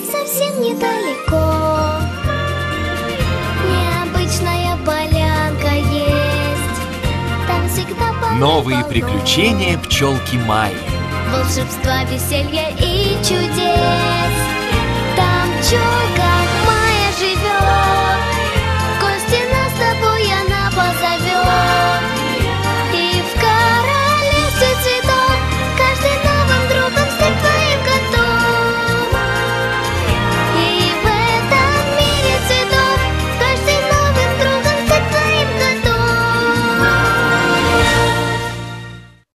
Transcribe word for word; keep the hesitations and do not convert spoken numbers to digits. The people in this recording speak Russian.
совсем недалеко необычная полянка есть. Там всегда полно Новые приключения пчелки Майи. волшебства, веселья и чудес. Там пчелка